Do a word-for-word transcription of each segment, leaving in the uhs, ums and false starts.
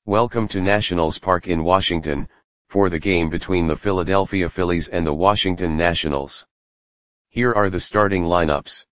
Welcome to Nationals Park in Washington, for the game between the Philadelphia Phillies and the Washington Nationals. Here are the starting lineups.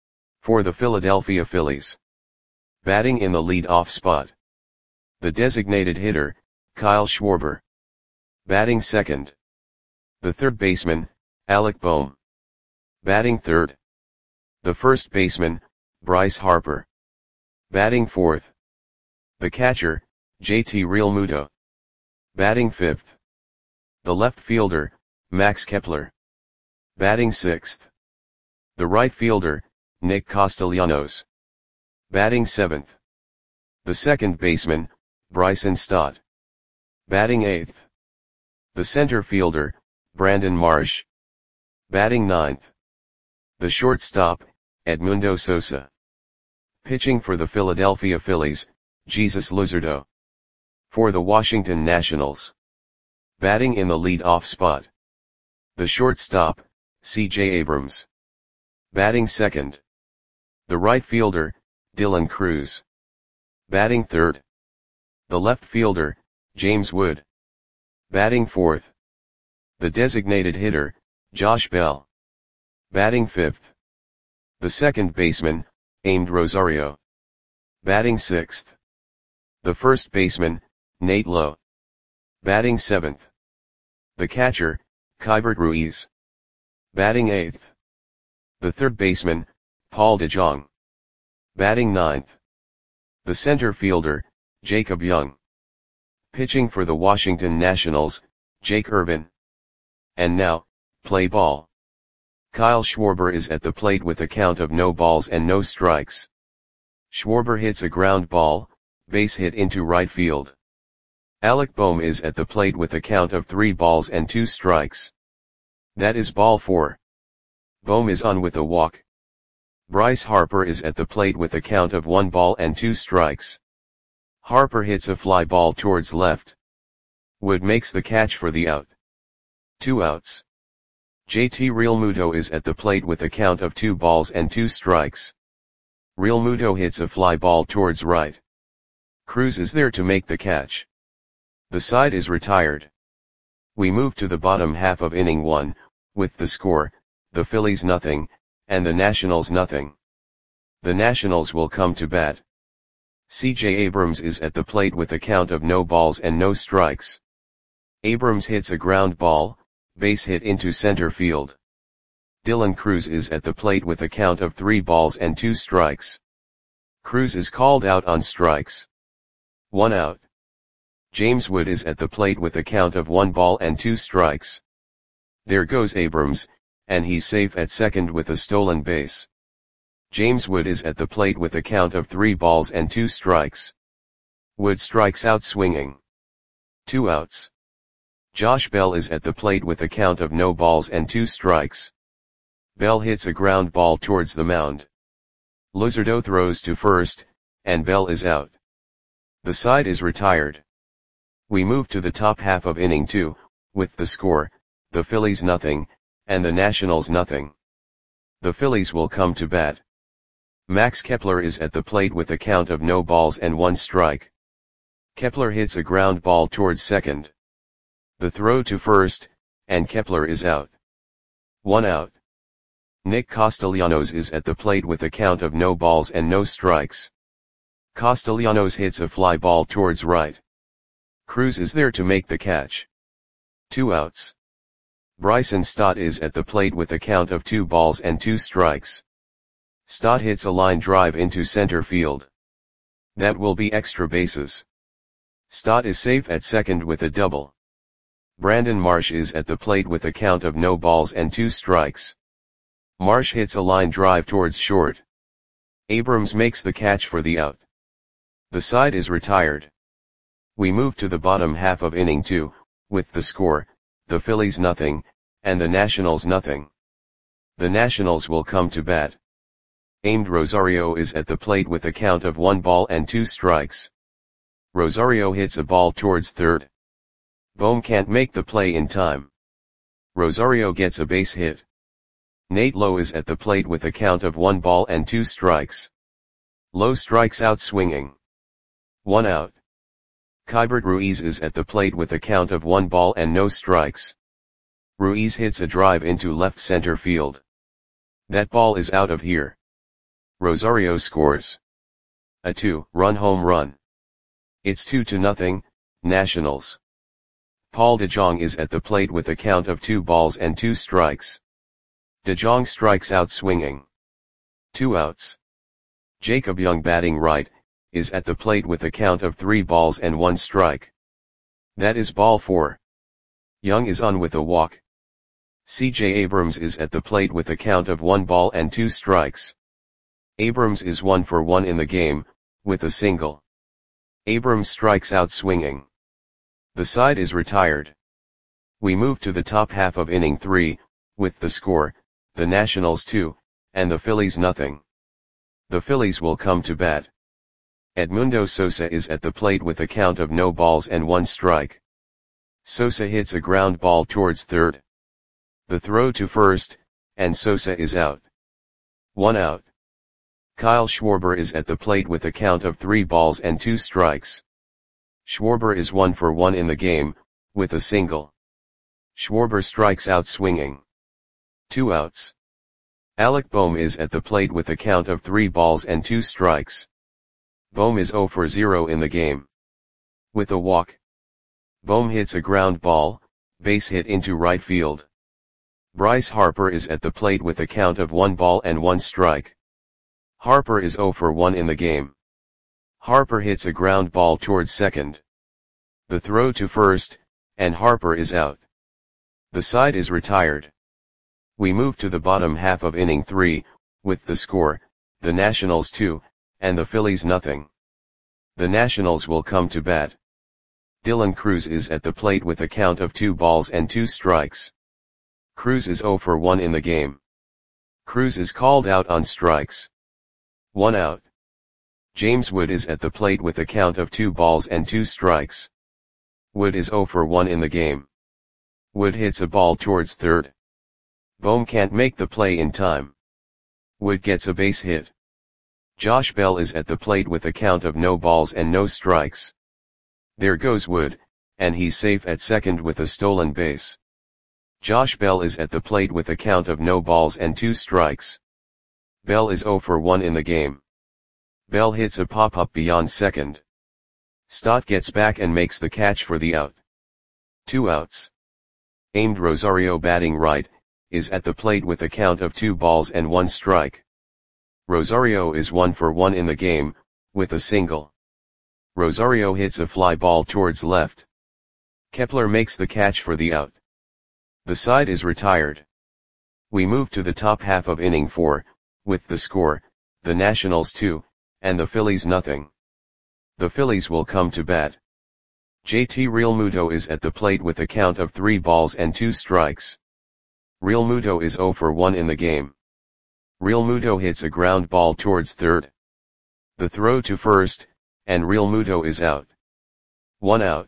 For the Philadelphia Phillies. Batting in the lead-off spot. The designated hitter, Kyle Schwarber. Batting second. The third baseman, Alec Bohm. Batting third. The first baseman, Bryce Harper. Batting fourth. The catcher, J T Realmuto. Batting fifth. The left fielder, Max Kepler. Batting sixth. The right fielder, Nick Castellanos. Batting seventh. The second baseman, Bryson Stott. Batting eighth. The center fielder, Brandon Marsh. Batting ninth. The shortstop, Edmundo Sosa. Pitching for the Philadelphia Phillies, Jesus Luzardo. For the Washington Nationals. Batting in the lead-off spot. The shortstop, C J Abrams. Batting second. The right fielder, Dylan Crews. Batting third. The left fielder, James Wood. Batting fourth. The designated hitter, Josh Bell. Batting fifth. The second baseman, Amed Rosario. Batting sixth. The first baseman, Nate Lowe. Batting seventh. The catcher, Keibert Ruiz. Batting eighth. The third baseman, Paul DeJong. Batting ninth. The center fielder, Jacob Young. Pitching for the Washington Nationals, Jake Irvin. And now, play ball. Kyle Schwarber is at the plate with a count of no balls and no strikes. Schwarber hits a ground ball, base hit into right field. Alec Bohm is at the plate with a count of three balls and two strikes. That is ball four. Bohm is on with a walk. Bryce Harper is at the plate with a count of one ball and two strikes. Harper hits a fly ball towards left. Wood makes the catch for the out. Two outs. J T Realmuto is at the plate with a count of two balls and two strikes. Realmuto hits a fly ball towards right. Crews is there to make the catch. The side is retired. We move to the bottom half of inning one, with the score, the Phillies nothing, and the Nationals nothing. The Nationals will come to bat. C J Abrams is at the plate with a count of no balls and no strikes. Abrams hits a ground ball, base hit into center field. Dylan Crews is at the plate with a count of three balls and two strikes. Crews is called out on strikes. One out. James Wood is at the plate with a count of one ball and two strikes. There goes Abrams, and he's safe at second with a stolen base. James Wood is at the plate with a count of three balls and two strikes. Wood strikes out swinging. Two outs. Josh Bell is at the plate with a count of no balls and two strikes. Bell hits a ground ball towards the mound. Luzardo throws to first, and Bell is out. The side is retired. We move to the top half of inning two, with the score, the Phillies nothing, and the Nationals nothing. The Phillies will come to bat. Max Kepler is at the plate with a count of no balls and one strike. Kepler hits a ground ball towards second. The throw to first, and Kepler is out. One out. Nick Castellanos is at the plate with a count of no balls and no strikes. Castellanos hits a fly ball towards right. Crews is there to make the catch. Two outs. Bryson Stott is at the plate with a count of two balls and two strikes. Stott hits a line drive into center field. That will be extra bases. Stott is safe at second with a double. Brandon Marsh is at the plate with a count of no balls and two strikes. Marsh hits a line drive towards short. Abrams makes the catch for the out. The side is retired. We move to the bottom half of inning two, with the score, the Phillies nothing, and the Nationals nothing. The Nationals will come to bat. Amed Rosario is at the plate with a count of one ball and two strikes. Rosario hits a ball towards third. Bohm can't make the play in time. Rosario gets a base hit. Nate Lowe is at the plate with a count of one ball and two strikes. Lowe strikes out swinging. One out. Keibert Ruiz is at the plate with a count of one ball and no strikes. Ruiz hits a drive into left center field. That ball is out of here. Rosario scores a two-run home run. It's two to nothing, Nationals. Paul DeJong is at the plate with a count of two balls and two strikes. DeJong strikes out swinging. Two outs. Jacob Young batting right, is at the plate with a count of three balls and one strike. That is ball four. Young is on with a walk. C J Abrams is at the plate with a count of one ball and two strikes. Abrams is one for one in the game, with a single. Abrams strikes out swinging. The side is retired. We move to the top half of inning three, with the score, the Nationals two, and the Phillies nothing. The Phillies will come to bat. Edmundo Sosa is at the plate with a count of no balls and one strike. Sosa hits a ground ball towards third. The throw to first, and Sosa is out. One out. Kyle Schwarber is at the plate with a count of three balls and two strikes. Schwarber is one for one in the game, with a single. Schwarber strikes out swinging. Two outs. Alec Bohm is at the plate with a count of three balls and two strikes. Bohm is zero for zero in the game. With a walk. Bohm hits a ground ball, base hit into right field. Bryce Harper is at the plate with a count of one ball and one strike. Harper is zero for one in the game. Harper hits a ground ball towards second. The throw to first, and Harper is out. The side is retired. We move to the bottom half of inning three, with the score, the Nationals two, and the Phillies nothing. The Nationals will come to bat. Dylan Cruz is at the plate with a count of two balls and two strikes. Cruz is zero for one in the game. Cruz is called out on strikes. One out. James Wood is at the plate with a count of two balls and two strikes. Wood is zero for one in the game. Wood hits a ball towards third. Bohm can't make the play in time. Wood gets a base hit. Josh Bell is at the plate with a count of no balls and no strikes. There goes Wood, and he's safe at second with a stolen base. Josh Bell is at the plate with a count of no balls and two strikes. Bell is zero for one in the game. Bell hits a pop-up beyond second. Stott gets back and makes the catch for the out. Two outs. Aimed Rosario batting right, is at the plate with a count of two balls and one strike. Rosario is one for one in the game, with a single. Rosario hits a fly ball towards left. Kepler makes the catch for the out. The side is retired. We move to the top half of inning four, with the score, the Nationals two, and the Phillies nothing. The Phillies will come to bat. J T Realmuto is at the plate with a count of three balls and two strikes. Realmuto is zero for one in the game. Realmuto hits a ground ball towards third. The throw to first, and Realmuto is out. One out.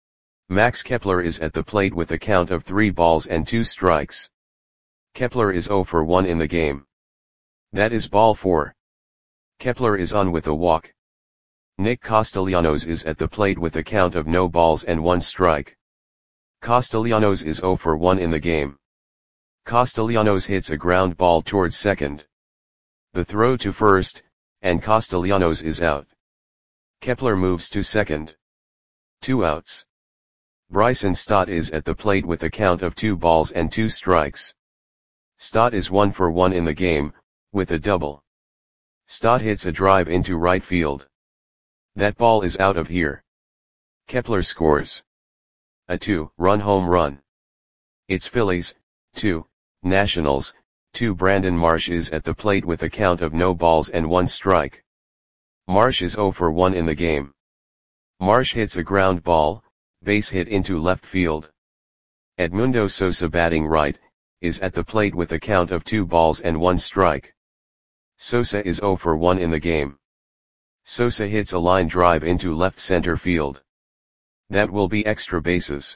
Max Kepler is at the plate with a count of three balls and two strikes. Kepler is zero for one in the game. That is ball four. Kepler is on with a walk. Nick Castellanos is at the plate with a count of no balls and one strike. Castellanos is zero for one in the game. Castellanos hits a ground ball towards second. The throw to first, and Castellanos is out. Kepler moves to second. Two outs. Bryson Stott is at the plate with a count of two balls and two strikes. Stott is one for one in the game, with a double. Stott hits a drive into right field. That ball is out of here. Kepler scores a two-run home run. It's Phillies, two, Nationals, two. Brandon Marsh is at the plate with a count of no balls and one strike. Marsh is zero for one in the game. Marsh hits a ground ball, base hit into left field. Edmundo Sosa batting right, is at the plate with a count of two balls and one strike. Sosa is zero for one in the game. Sosa hits a line drive into left center field. That will be extra bases.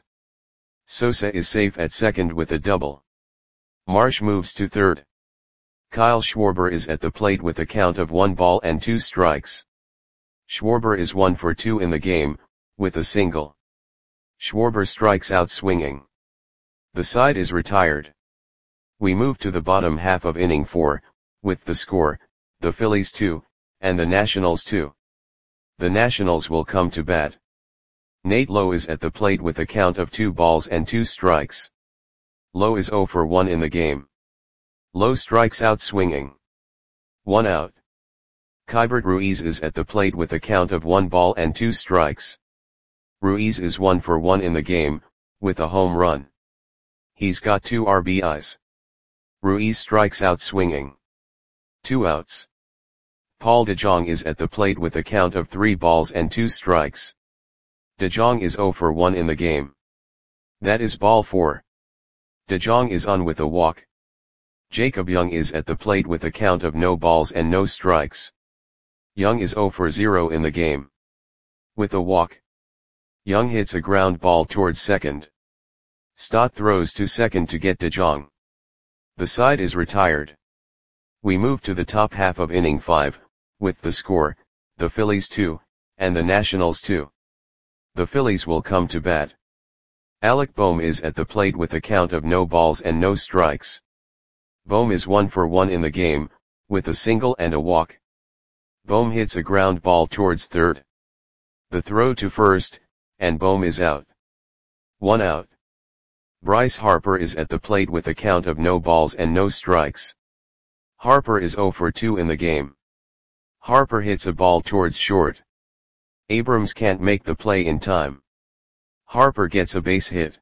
Sosa is safe at second with a double. Marsh moves to third. Kyle Schwarber is at the plate with a count of one ball and two strikes. Schwarber is one for two in the game, with a single. Schwarber strikes out swinging. The side is retired. We move to the bottom half of inning four, with the score, the Phillies two, and the Nationals two. The Nationals will come to bat. Nate Lowe is at the plate with a count of two balls and two strikes. Lowe is oh for one in the game. Lowe strikes out swinging. One out. Keibert Ruiz is at the plate with a count of one ball and two strikes. Ruiz is one for one in the game, with a home run. He's got two R B Is. Ruiz strikes out swinging. Two outs. Paul DeJong is at the plate with a count of three balls and two strikes. DeJong is oh for one in the game. That is ball four. DeJong is on with a walk. Jacob Young is at the plate with a count of no balls and no strikes. Young is oh for zero in the game. With a walk. Young hits a ground ball towards second. Stott throws to second to get DeJong. The side is retired. We move to the top half of inning five, with the score, the Phillies two, and the Nationals two. The Phillies will come to bat. Alec Bohm is at the plate with a count of no balls and no strikes. Bohm is one for one in the game, with a single and a walk. Bohm hits a ground ball towards third. The throw to first, and Bohm is out. One out. Bryce Harper is at the plate with a count of no balls and no strikes. Harper is oh for two in the game. Harper hits a ball towards short. Abrams can't make the play in time. Harper gets a base hit.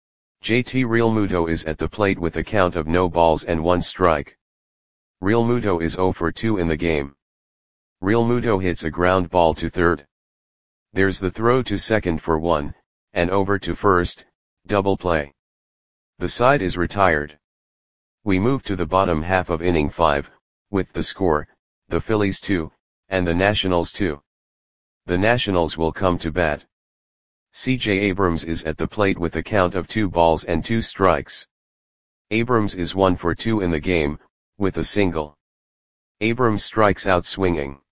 J T Realmuto is at the plate with a count of no balls and one strike. Realmuto is oh for two in the game. Realmuto hits a ground ball to third. There's the throw to second for one, and over to first, double play. The side is retired. We move to the bottom half of inning five, with the score, the Phillies two, and the Nationals two. The Nationals will come to bat. C J Abrams is at the plate with a count of two balls and two strikes. Abrams is one for two in the game, with a single. Abrams strikes out swinging.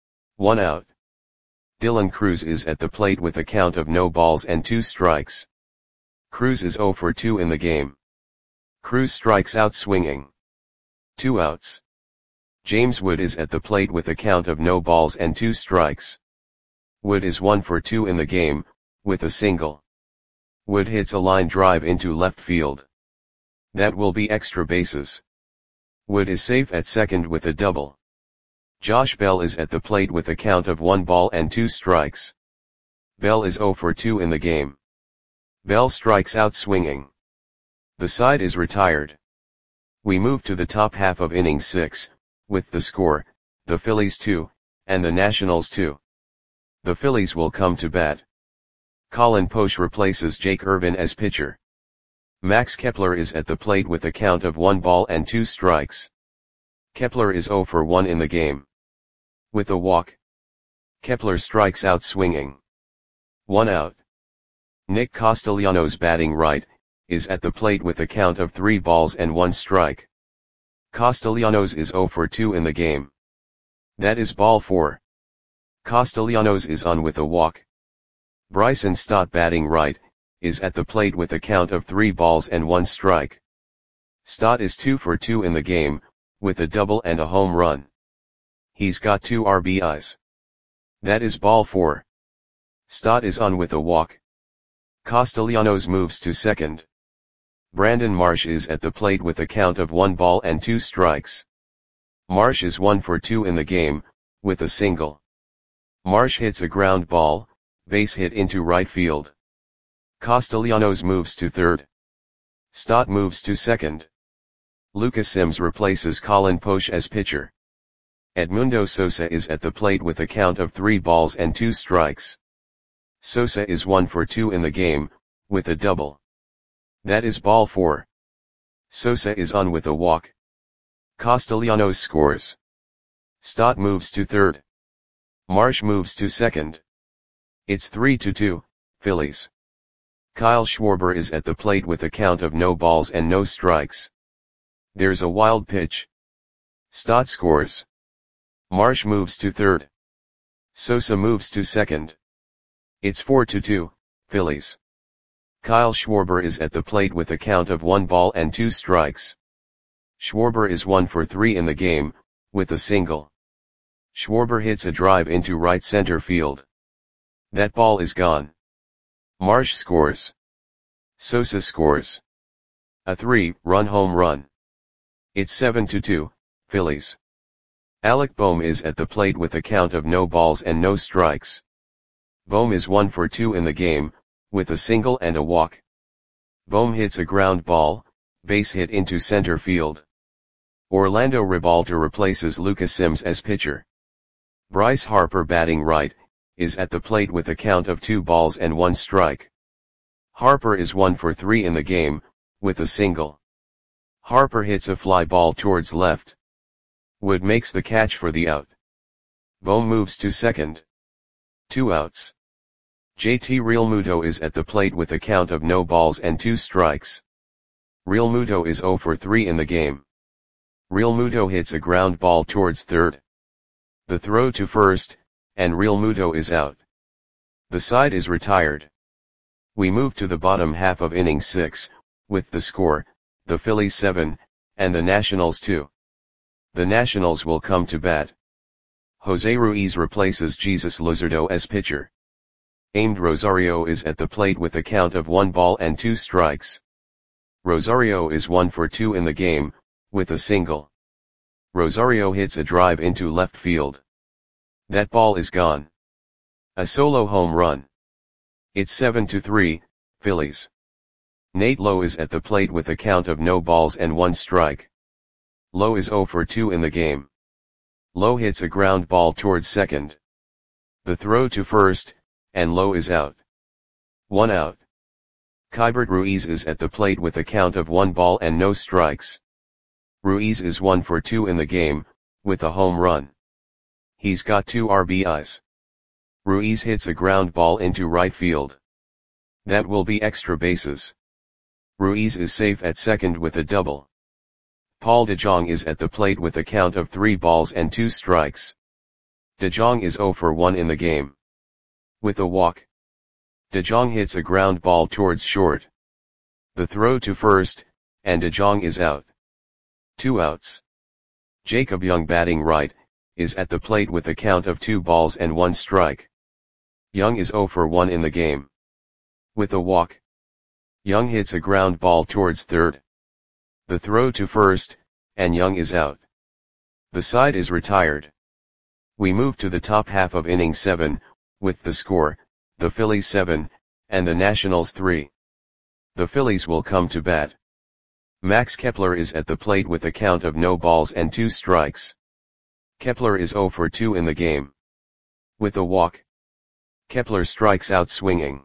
One out. Dylan Cruz is at the plate with a count of no balls and two strikes. Cruz is oh for two in the game. Cruz strikes out swinging. Two outs. James Wood is at the plate with a count of no balls and two strikes. Wood is one for two in the game, with a single. Wood hits a line drive into left field. That will be extra bases. Wood is safe at second with a double. Josh Bell is at the plate with a count of one ball and two strikes. Bell is oh for two in the game. Bell strikes out swinging. The side is retired. We move to the top half of inning six, with the score, the Phillies two, and the Nationals two. The Phillies will come to bat. Colin Poche replaces Jake Irvin as pitcher. Max Kepler is at the plate with a count of one ball and two strikes. Kepler is oh for one in the game. With a walk. Kepler strikes out swinging. One out. Nick Castellanos, batting right, is at the plate with a count of three balls and one strike. Castellanos is oh for two in the game. That is ball four. Castellanos is on with a walk. Bryson Stott, batting right, is at the plate with a count of three balls and one strike. Stott is two for two in the game, with a double and a home run. He's got two R B Is. That is ball four. Stott is on with a walk. Castellanos moves to second. Brandon Marsh is at the plate with a count of one ball and two strikes. Marsh is one for two in the game, with a single. Marsh hits a ground ball, base hit into right field. Castellanos moves to third. Stott moves to second. Lucas Sims replaces Colin Poche as pitcher. Edmundo Sosa is at the plate with a count of three balls and two strikes. Sosa is one for two in the game, with a double. That is ball four. Sosa is on with a walk. Castellanos scores. Stott moves to third. Marsh moves to second. It's three to two, Phillies. Kyle Schwarber is at the plate with a count of no balls and no strikes. There's a wild pitch. Stott scores. Marsh moves to third. Sosa moves to second. It's four to two, Phillies. Kyle Schwarber is at the plate with a count of one ball and two strikes. Schwarber is one for three in the game, with a single. Schwarber hits a drive into right center field. That ball is gone. Marsh scores. Sosa scores. A three-run home run. It's seven to two, Phillies. Alec Bohm is at the plate with a count of no balls and no strikes. Bohm is one for two in the game, with a single and a walk. Bohm hits a ground ball, base hit into center field. Orlando Ribalta replaces Lucas Sims as pitcher. Bryce Harper, batting right, is at the plate with a count of two balls and one strike. Harper is one for three in the game, with a single. Harper hits a fly ball towards left. Wood makes the catch for the out. Bohm moves to second. Two outs. J T Realmuto is at the plate with a count of no balls and two strikes. Realmuto is zero for three in the game. Realmuto hits a ground ball towards third. The throw to first, and Realmuto is out. The side is retired. We move to the bottom half of inning six, with the score, the Phillies seven, and the Nationals two. The Nationals will come to bat. Jose Ruiz replaces Jesus Luzardo as pitcher. Aimed Rosario is at the plate with a count of one ball and two strikes. Rosario is one for two in the game, with a single. Rosario hits a drive into left field. That ball is gone. A solo home run. It's seven to three, Phillies. Nate Lowe is at the plate with a count of no balls and one strike. Lowe is zero for two in the game. Lowe hits a ground ball towards second. The throw to first, and Lowe is out. One out. Keibert Ruiz is at the plate with a count of one ball and no strikes. Ruiz is one for two in the game, with a home run. He's got two R B Is. Ruiz hits a ground ball into right field. That will be extra bases. Ruiz is safe at second with a double. Paul DeJong is at the plate with a count of three balls and two strikes. DeJong is zero for one in the game. With a walk. DeJong hits a ground ball towards short. The throw to first, and DeJong is out. Two outs. Jacob Young, batting right, is at the plate with a count of two balls and one strike. Young is zero for one in the game. With a walk. Young hits a ground ball towards third. The throw to first, and Young is out. The side is retired. We move to the top half of inning seven, with the score, the Phillies seven, and the Nationals three. The Phillies will come to bat. Max Kepler is at the plate with a count of no balls and two strikes. Kepler is zero for two in the game. With a walk. Kepler strikes out swinging.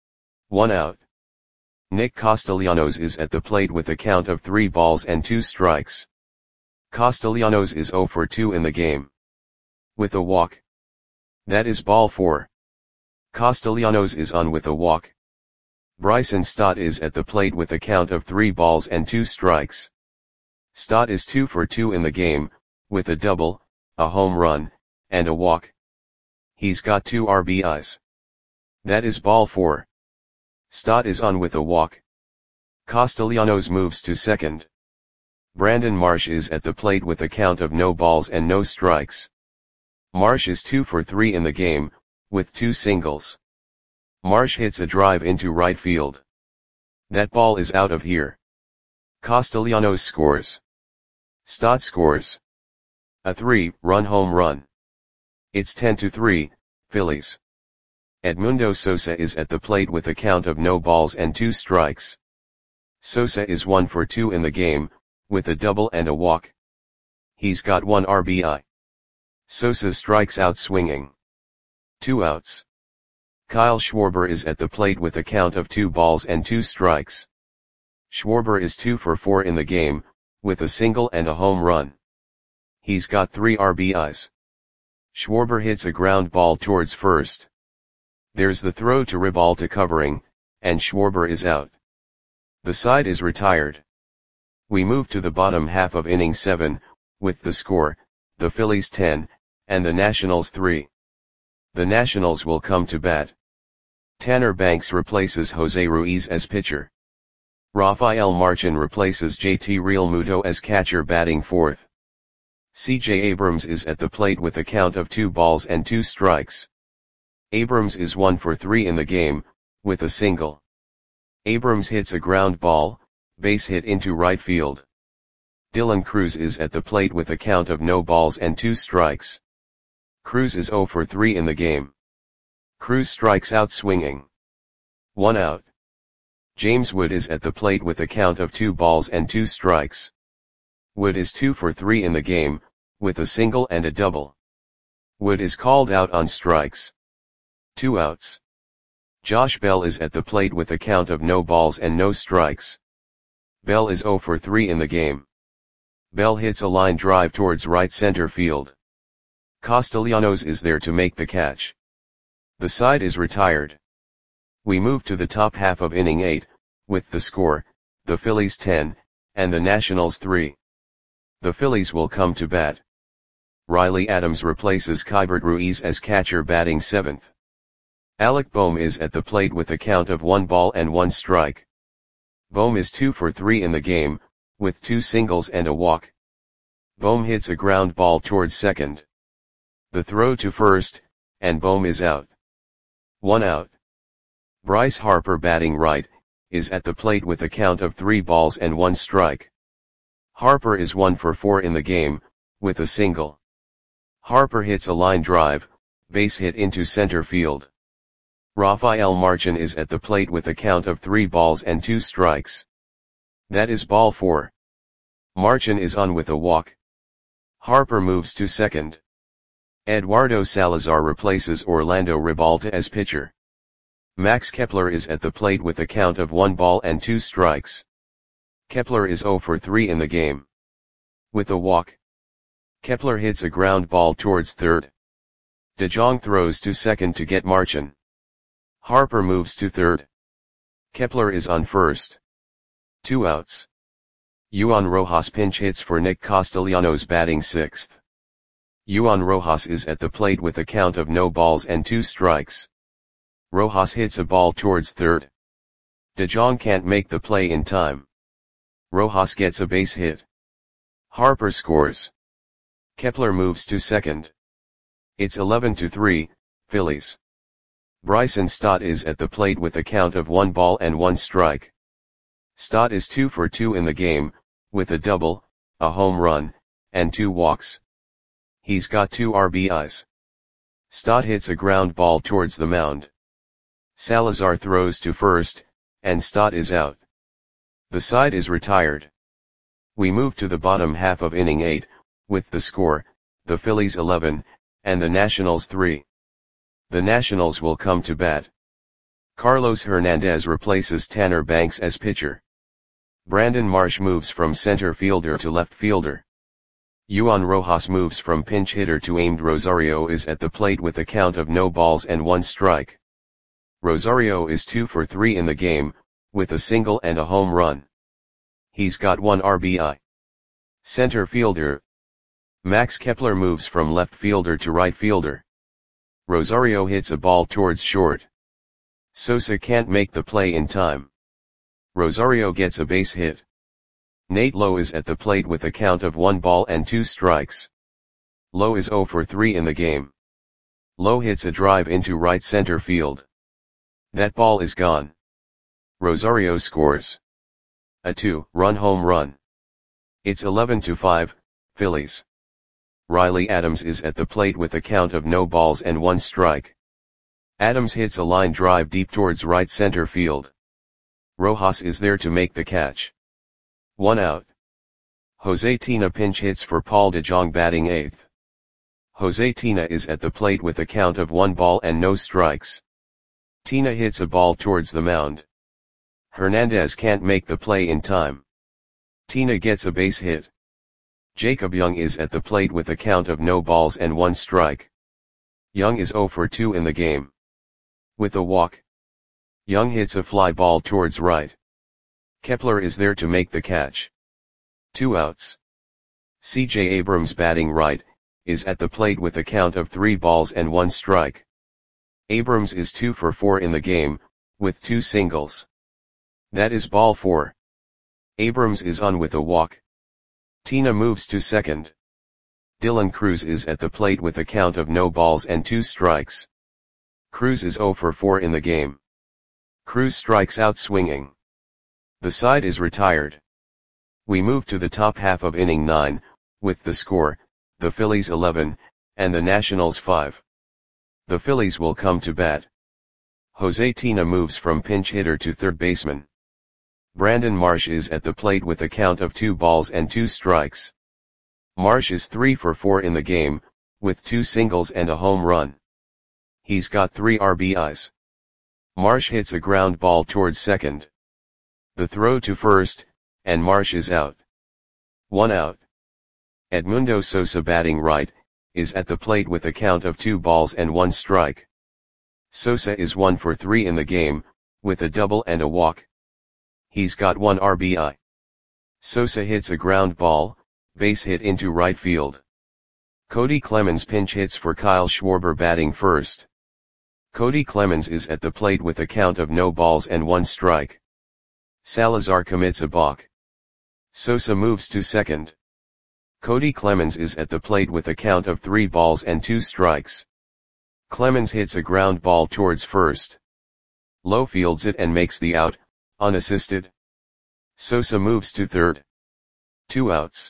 One out. Nick Castellanos is at the plate with a count of three balls and two strikes. Castellanos is zero for two in the game. With a walk. That is ball four. Castellanos is on with a walk. Bryson Stott is at the plate with a count of three balls and two strikes. Stott is two for two in the game, with a double, a home run, and a walk. He's got two R B Is. That is ball four. Stott is on with a walk. Castellanos moves to second. Brandon Marsh is at the plate with a count of no balls and no strikes. Marsh is two for three in the game, with two singles. Marsh hits a drive into right field. That ball is out of here. Castellanos scores. Stott scores. A three-run home run. It's ten to three, Phillies. Edmundo Sosa is at the plate with a count of no balls and two strikes. Sosa is one for two in the game, with a double and a walk. He's got one R B I. Sosa strikes out swinging. Two outs. Kyle Schwarber is at the plate with a count of two balls and two strikes. Schwarber is two for four in the game, with a single and a home run. He's got three R B Is. Schwarber hits a ground ball towards first. There's the throw to Ribalta covering, and Schwarber is out. The side is retired. We move to the bottom half of inning seven, with the score, the Phillies ten, and the Nationals three. The Nationals will come to bat. Tanner Banks replaces Jose Ruiz as pitcher. Rafael Marchan replaces J T Realmuto as catcher batting fourth. C J Abrams is at the plate with a count of two balls and two strikes. Abrams is one for three in the game, with a single. Abrams hits a ground ball, base hit into right field. Dylan Cruz is at the plate with a count of no balls and two strikes. Cruz is zero for three in the game. Cruz strikes out swinging. One out. James Wood is at the plate with a count of two balls and two strikes. Wood is two for three in the game, with a single and a double. Wood is called out on strikes. Two outs. Josh Bell is at the plate with a count of no balls and no strikes. Bell is zero for three in the game. Bell hits a line drive towards right center field. Castellanos is there to make the catch. The side is retired. We move to the top half of inning eight, with the score, the Phillies ten, and the Nationals three. The Phillies will come to bat. Riley Adams replaces Keibert Ruiz as catcher batting seventh. Alec Bohm is at the plate with a count of one ball and one strike. Bohm is two for three in the game, with two singles and a walk. Bohm hits a ground ball towards second. The throw to first, and Bohm is out. One out. Bryce Harper batting right, is at the plate with a count of three balls and one strike. Harper is one for four in the game, with a single. Harper hits a line drive, base hit into center field. Rafael Marchan is at the plate with a count of three balls and two strikes. That is ball four. Marchan is on with a walk. Harper moves to second. Eduardo Salazar replaces Orlando Ribalta as pitcher. Max Kepler is at the plate with a count of one ball and two strikes. Kepler is zero for three in the game. With a walk. Kepler hits a ground ball towards third. DeJong throws to second to get Marchan. Harper moves to third. Kepler is on first. Two outs. Juan Rojas pinch hits for Nick Castellanos batting sixth. Juan Rojas is at the plate with a count of no balls and two strikes. Rojas hits a ball towards third. DeJong can't make the play in time. Rojas gets a base hit. Harper scores. Kepler moves to second. It's eleven to three, Phillies. Bryson Stott is at the plate with a count of one ball and one strike. Stott is two for two in the game, with a double, a home run, and two walks. He's got two R B Is. Stott hits a ground ball towards the mound. Salazar throws to first, and Stott is out. The side is retired. We move to the bottom half of inning eight, with the score, the Phillies eleven, and the Nationals three. The Nationals will come to bat. Carlos Hernandez replaces Tanner Banks as pitcher. Brandon Marsh moves from center fielder to left fielder. Juan Rojas moves from pinch hitter to aimed. Rosario is at the plate with a count of no balls and one strike. Rosario is two for three in the game, with a single and a home run. He's got one R B I. Center fielder. Max Kepler moves from left fielder to right fielder. Rosario hits a ball towards short. Sosa can't make the play in time. Rosario gets a base hit. Nate Lowe is at the plate with a count of one ball and two strikes. Lowe is zero for three in the game. Lowe hits a drive into right center field. That ball is gone. Rosario scores a two-run home run. It's eleven to five, Phillies. Riley Adams is at the plate with a count of no balls and one strike. Adams hits a line drive deep towards right center field. Rojas is there to make the catch. One out. Jose Tina pinch hits for Paul DeJong batting eighth. Jose Tina is at the plate with a count of one ball and no strikes. Tina hits a ball towards the mound. Hernandez can't make the play in time. Tina gets a base hit. Jacob Young is at the plate with a count of no balls and one strike. Young is zero for two in the game. With a walk. Young hits a fly ball towards right. Kepler is there to make the catch. Two outs. C J Abrams batting right, is at the plate with a count of three balls and one strike. Abrams is two for four in the game, with two singles. That is ball four. Abrams is on with a walk. Tina moves to second. Dylan Cruz is at the plate with a count of no balls and two strikes. Cruz is zero for four in the game. Cruz strikes out swinging. The side is retired. We move to the top half of inning nine, with the score, the Phillies eleven, and the Nationals five. The Phillies will come to bat. Jose Tina moves from pinch hitter to third baseman. Brandon Marsh is at the plate with a count of two balls and two strikes. Marsh is three for four in the game, with two singles and a home run. He's got three R B Is. Marsh hits a ground ball towards second. The throw to first, and Marsh is out. One out. Edmundo Sosa, batting right, is at the plate with a count of two balls and one strike. Sosa is one for three in the game, with a double and a walk. He's got one R B I. Sosa hits a ground ball, base hit into right field. Cody Clemens pinch hits for Kyle Schwarber, batting first. Cody Clemens is at the plate with a count of no balls and one strike. Salazar commits a balk. Sosa moves to second. Cody Clemens is at the plate with a count of three balls and two strikes. Clemens hits a ground ball towards first. Lowe fields it and makes the out, unassisted. Sosa moves to third. Two outs.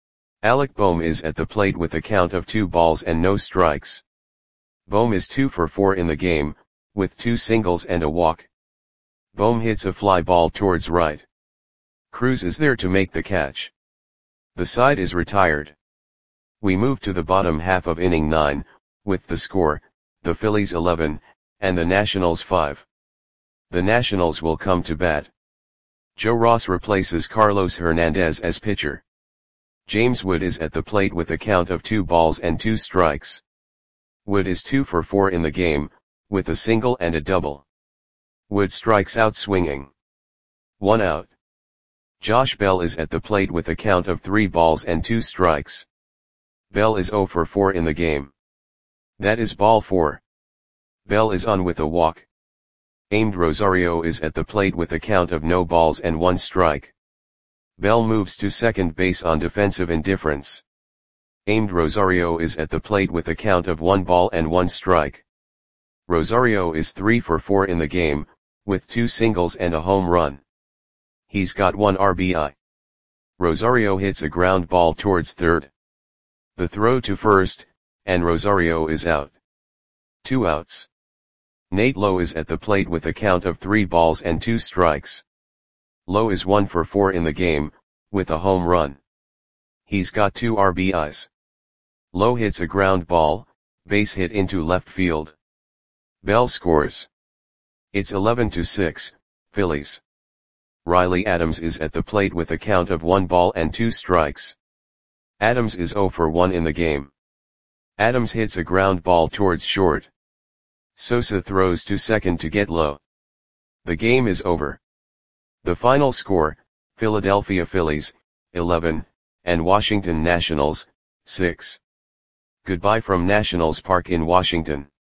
Alec Bohm is at the plate with a count of two balls and no strikes. Bohm is two for four in the game, with two singles and a walk. Bohm hits a fly ball towards right. Cruz is there to make the catch. The side is retired. We move to the bottom half of inning nine, with the score, the Phillies eleven, and the Nationals five. The Nationals will come to bat. Joe Ross replaces Carlos Hernandez as pitcher. James Wood is at the plate with a count of two balls and two strikes. Wood is two for four in the game, with a single and a double. Wood strikes out swinging. One out. Josh Bell is at the plate with a count of three balls and two strikes. Bell is zero for four in the game. That is ball four. Bell is on with a walk. Amed Rosario is at the plate with a count of no balls and one strike. Bell moves to second base on defensive indifference. Amed Rosario is at the plate with a count of one ball and one strike. Rosario is three for four in the game, with two singles and a home run. He's got one R B I. Rosario hits a ground ball towards third. The throw to first, and Rosario is out. Two outs. Nate Lowe is at the plate with a count of three balls and two strikes. Lowe is one for four in the game, with a home run. He's got two R B Is. Lowe hits a ground ball, base hit into left field. Bell scores. It's eleven to six, Phillies. Riley Adams is at the plate with a count of one ball and two strikes. Adams is zero for one in the game. Adams hits a ground ball towards short. Sosa throws to second to get Lowe. The game is over. The final score, Philadelphia Phillies, eleven, and Washington Nationals, six. Goodbye from Nationals Park in Washington.